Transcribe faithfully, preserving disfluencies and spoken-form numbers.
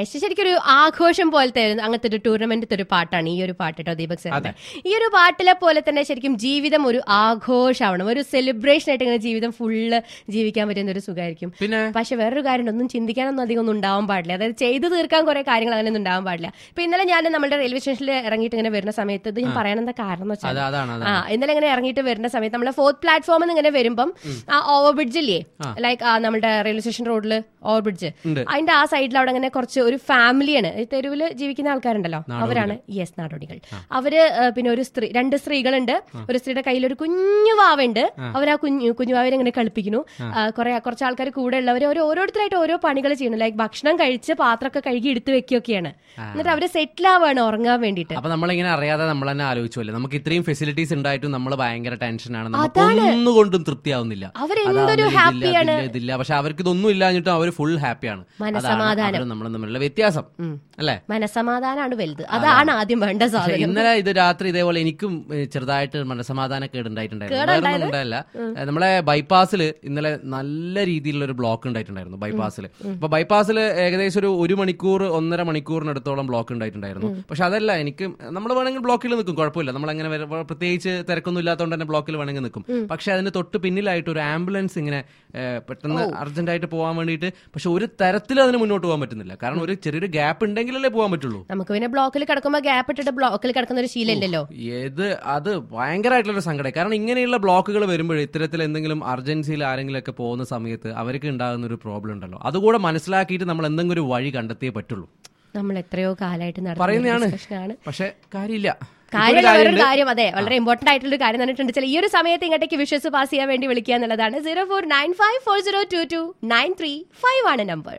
Nice. ശരിക്കും ഒരു ആഘോഷം പോലത്തെ അങ്ങനത്തെ ഒരു ടൂർണമെന്റ് ഒരു പാട്ടാണ് ഈ ഒരു പാട്ട് കേട്ടോ ദീപക് സാർ. ഈ ഒരു പാട്ടിലെ പോലെ തന്നെ ശരിക്കും ജീവിതം ഒരു ആഘോഷമാവണം, ഒരു സെലിബ്രേഷൻ ആയിട്ട് ഇങ്ങനെ ജീവിതം ഫുള്ള് ജീവിക്കാൻ പറ്റുന്ന ഒരു സുഖമായിരിക്കും. പക്ഷെ വേറൊരു കാര്യം, ഒന്നും ചിന്തിക്കാനൊന്നും അധികം ഒന്നും ഉണ്ടാവാൻ പാടില്ല. അതായത് ചെയ്തു തീർക്കാൻ കുറെ കാര്യങ്ങൾ അങ്ങനെ ഒന്നും ഉണ്ടാവാൻ പാടില്ല. ഇപ്പൊ ഇന്നലെ ഞാൻ നമ്മുടെ റെയിൽവേ സ്റ്റേഷനിൽ ഇറങ്ങിയിട്ട് ഇങ്ങനെ വരുന്ന സമയത്ത് ഇത് ഞാൻ പറയാൻ എന്താ കാരണം എന്ന് വെച്ചാൽ, ആ ഇന്നലെ ഇങ്ങനെ ഇറങ്ങിയിട്ട് വരുന്ന സമയത്ത് നമ്മളെ ഫോർത്ത് പ്ലാറ്റ്ഫോമിൽ നിന്ന് ഇങ്ങനെ വരുമ്പം ആ ഓവർ ബ്രിഡ്ജ് ഇല്ലേ, ലൈക്ക് നമ്മുടെ റെയിൽവേ സ്റ്റേഷൻ റോഡില് ഓവർ ബ്രിഡ്ജ്, അതിന്റെ ആ സൈഡിൽ അവിടെ അങ്ങനെ കുറച്ച് ഒരു ഫാമിലിയാണ്, തെരുവില് ജീവിക്കുന്ന ആൾക്കാരുണ്ടല്ലോ, അവരാണ് യെസ് നാടോടികൾ. അവര് പിന്നെ ഒരു സ്ത്രീ, രണ്ട് സ്ത്രീകളുണ്ട്. ഒരു സ്ത്രീയുടെ കയ്യിൽ ഒരു കുഞ്ഞു വാവുണ്ട്. അവർ ആ കുഞ്ഞു കുഞ്ഞുവാവിനെ ഇങ്ങനെ കളിപ്പിക്കുന്നു. കുറെ കുറച്ച് ആൾക്കാർ കൂടെ ഉള്ളവർ ഓരോരുത്തരായിട്ട് ഓരോ പണികൾ ചെയ്യുന്നു. ലൈക്ക് ഭക്ഷണം കഴിച്ച് പാത്രമൊക്കെ കഴുകി എടുത്ത് വെക്കുകയൊക്കെയാണ്. എന്നിട്ട് അവര് സെറ്റിൽ ആവാണ് ഉറങ്ങാൻ വേണ്ടിട്ട്. അപ്പൊ നമ്മളിങ്ങനെ അറിയാതെ നമ്മൾ തന്നെ ആലോചിച്ചല്ലേ, നമുക്ക് ഇത്രയും ഫെസിലിറ്റീസ് ഉണ്ടായിട്ടും നമ്മൾ ഭയങ്കര ടെൻഷനാണ്, ഒന്നുകൊണ്ടും തൃപ്തിയാവുന്നില്ല. അവരെന്തൊരു ഹാപ്പിയാണ്. ഇതില്ല, പക്ഷെ അവർക്ക് ഇതൊന്നും ഇല്ലാഞ്ഞിട്ടും അവർ ഫുൾ ഹാപ്പിയാണ്. മനസമാധാനം നമ്മൾ തമ്മിലുള്ള വ്യത്യാസം അല്ലെ, മനസമാധാനമാണ് വലുത്. അതാണ് ആദ്യം വേണ്ട സാധനം. ഇന്നലെ ഇത് രാത്രി ഇതേപോലെ എനിക്കും ചെറുതായിട്ട് മനസമാധാന കേടുണ്ടായിട്ടുണ്ടായിരുന്നു. നമ്മളെ ബൈപ്പാസിൽ ഇന്നലെ നല്ല രീതിയിലുള്ള ഒരു ബ്ലോക്ക് ഉണ്ടായിട്ടുണ്ടായിരുന്നു ബൈപ്പാസിൽ. അപ്പൊ ബൈപ്പാസിൽ ഏകദേശം ഒരു ഒരു മണിക്കൂർ ഒന്നര മണിക്കൂറിനടുത്തോളം ബ്ലോക്ക് ഉണ്ടായിട്ടുണ്ടായിരുന്നു. പക്ഷെ അതല്ല, എനിക്ക് നമ്മൾ വേണമെങ്കിൽ ബ്ലോക്കിൽ നിൽക്കും, കുഴപ്പമില്ല, നമ്മളങ്ങനെ പ്രത്യേകിച്ച് തിരക്കൊന്നും ഇല്ലാത്തതുകൊണ്ട് തന്നെ ബ്ലോക്കിൽ വേണമെങ്കിൽ നിൽക്കും. പക്ഷെ അതിന് തൊട്ട് പിന്നിലായിട്ട് ഒരു ആംബുലൻസ് ഇങ്ങനെ പെട്ടെന്ന് അർജന്റായിട്ട് പോകാൻ വേണ്ടിയിട്ട്, പക്ഷെ ഒരു തരത്തിൽ അതിന് മുന്നോട്ട് പോകാൻ പറ്റുന്നില്ല. കാരണം ഒരു ചെറിയൊരു ഗ്യാപ്പ് ഉണ്ടെങ്കിലല്ലേ പോകാൻ പറ്റുള്ളൂ. നമുക്ക് പിന്നെ ബ്ലോക്കിൽ കിടക്കുമ്പോൾ ഗ്യാപ്പ് ഇട്ടിട്ട് ബ്ലോക്കിൽ കിടക്കുന്ന ഒരു ശീലമില്ലല്ലോ. ഏത് അത് ഭയങ്കരമായിട്ടുള്ള സങ്കടം. കാരണം ഇങ്ങനെയുള്ള ബ്ലോക്കുകൾ വരുമ്പോൾ ഇത്തരത്തിൽ എന്തെങ്കിലും അർജൻസിയിൽ ആരെങ്കിലും ഒക്കെ പോകുന്ന സമയത്ത് അവർക്ക് ഉണ്ടാകുന്ന ഒരു പ്രോബ്ലം ഉണ്ടല്ലോ, അതുകൂടെ മനസ്സിലാക്കിയിട്ട് നമ്മൾ എന്തെങ്കിലും ഒരു വഴി കണ്ടെത്തിയേ പറ്റുള്ളൂ. നമ്മൾ എത്രയോ കാലമായിട്ട് പറയുന്നതാണ്, പക്ഷെ കാര്യമില്ല. കാര്യമുള്ള വേറൊരു കാര്യം, അതെ വളരെ ഇമ്പോർട്ടന്റ് ആയിട്ടുള്ള ഒരു കാര്യം പറഞ്ഞിട്ടുണ്ട്. ചില ഈ ഒരു സമയത്ത് ഇങ്ങോട്ടേക്ക് വിഷസ് പാസ് ചെയ്യാൻ വേണ്ടി വിളിക്കുക എന്നുള്ളതാണ്. Zero four nine five four zero two two nine three five ആണ് നമ്പർ.